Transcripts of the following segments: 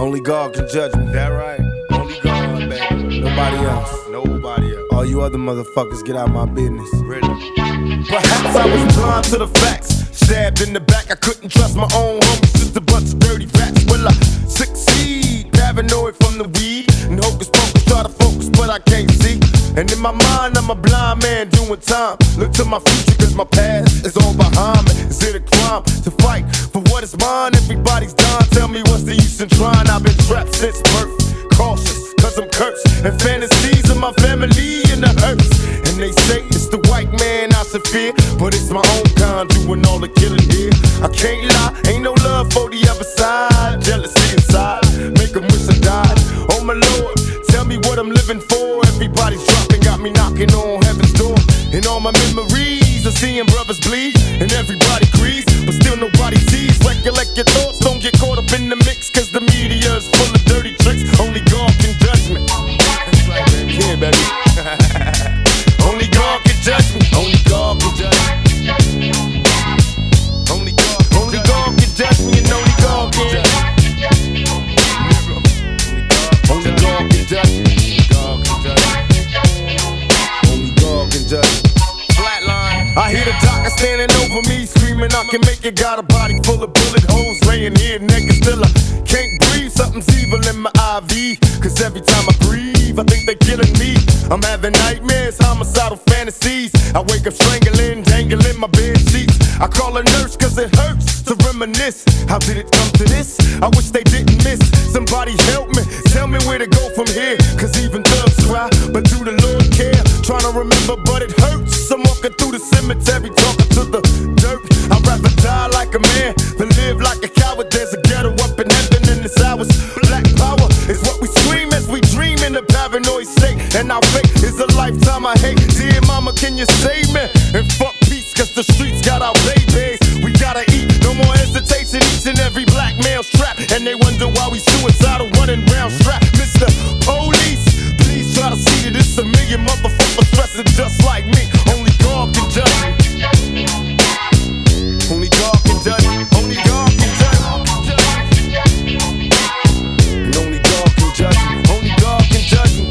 Only God can judge me. That right? Only God, baby. Nobody else. Nobody else. All you other motherfuckers, get out my business. Really? Perhaps I was blind to the facts. Stabbed in the back, I couldn't trust my own homies. Just a bunch of dirty rats. Will I succeed? Paranoid from the weed. And hocus pocus, try to focus, but I can't see. And in my mind, I'm a blind man doing time. Look to my future, cause my past is all behind me. Is it a crime to fight for what is mine? Everybody's dying, tell me what's the use in trying? I've been trapped since birth, cautious, cause I'm cursed. And fantasies of my family in the hearse. And they say it's the white man I should fear, but it's my own kind doing all the killing here. I can't lie, ain't no love for the other side. Jealousy inside, make them wish I died. Oh my Lord, tell me what I'm living for. Everybody's dropping, got me knocking on heaven's door. And all my memories of seeing brothers bleed. And everybody agrees, but still nobody sees. Recollect your thoughts, don't get caught up in the mix, cause the media is full of dirty tricks. Only God can judge me. Yeah, baby. Only God can judge me. Only God can judge me. Only God can judge me, and only God can judge me. Only God can judge me. Only God can judge me. Flatline. I hear the doctor standing over me, screaming I can make it. Got a body full of bullet holes, laying here naked. Still I can't breathe, something's evil in my IV. Cause every time I breathe, I think they're killing me. I'm having nightmares, homicidal fantasies. I wake up strangling, dangling my bed sheets. I call a nurse cause it hurts to reminisce. How did it come to this? I wish they didn't miss. Somebody help me, tell me where to go from here. Cause even thugs cry, but do the Lord care? Trying to remember, but it hurts. I'm walking through the cemetery, talking to the dirt. I'd rather die like a man than live like a coward. There's a ghetto up in heaven and it's ours. Black power is what we scream as we dream in a paranoid state. And our fate is a lifetime I hate. Dear mama, can you save me? And fuck peace, cause the streets got our babies. We gotta eat, no more hesitation. Each and every black male's trapped. And they wonder why we suicidal, running round strapped. Mr. Police, please try to see that it's a million motherfuckers stressing just like me. Only God can judge me. Only God can judge me. Only God can judge me. And only God can judge me. Only God can judge me.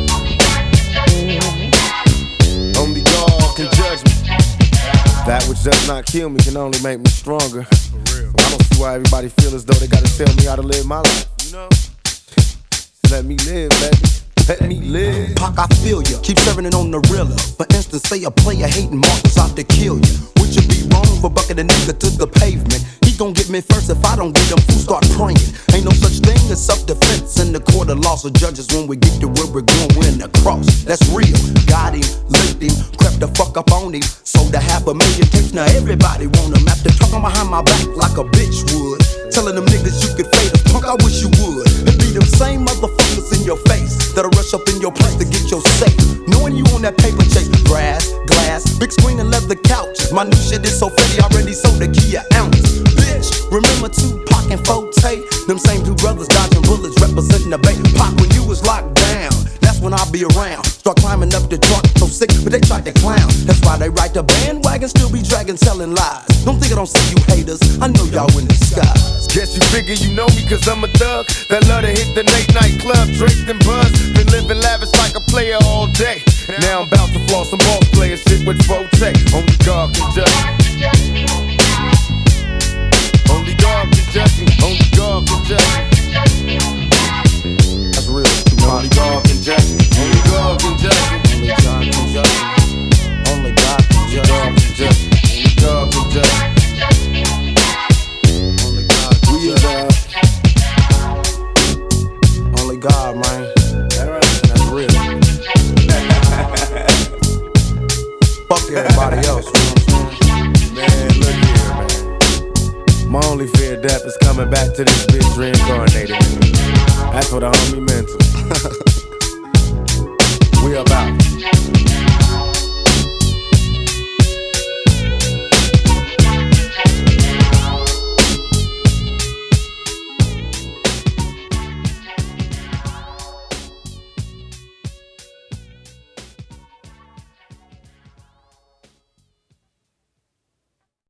Only God can judge me. That which does not kill me can only make me stronger. I don't see why everybody feel as though they gotta tell me how to live my life. You know? Let me live, baby. Let me live. Pac, I feel ya. Keep serving it on the realer. For instance, say a player hating Marcus out to kill ya. Would you be wrong for bucking a nigga to the pavement? He gon' get me first if I don't get him. Fools start praying. Ain't no such thing as self-defense in the court of law. So judges, when we get to where we're going, we're in the cross. That's real. Got him, licked him, crept the fuck up on him. Sold a $500,000 tapes. Now everybody want him. After talking behind my back like a bitch would. Telling them niggas you could fade us. Punk, I wish you would. It be them same motherfuckers in your face that'll rush up in your place to get your safe. Knowing you on that paper chase. Grass, glass, big screen and leather couches. My new shit is so fatty, already sold a key an ounce. Bitch, remember Tupac and Forte? Them same two brothers dodging bullets, representing the Bay. Pac, when you was locked down, that's when I'll be around. Start climbing up the truck, so sick, but they tried to clown. That's why they ride the bandwagon, still be dragging, selling lies. Don't think I don't see you haters, I know y'all in disguise. Guess you figure you know me cause I'm a thug that love to hit the late night club, draped and buzz. Been living lavish like a player all day. Now I'm about to floss some boss player shit with Forte. Only God can judge me. Only God can judge me. Only God can judge me. That's real. Only God can judge me. Only God can judge me. Only God can judge me. Only God can judge me. Only God can judge me. Only God can judge me. Only God, man. That's real. Fuck everybody else, you know what I'm saying? Man, look here, man. My only fear of death is coming back to this bitch reincarnated. That's what a homie meant to. We about.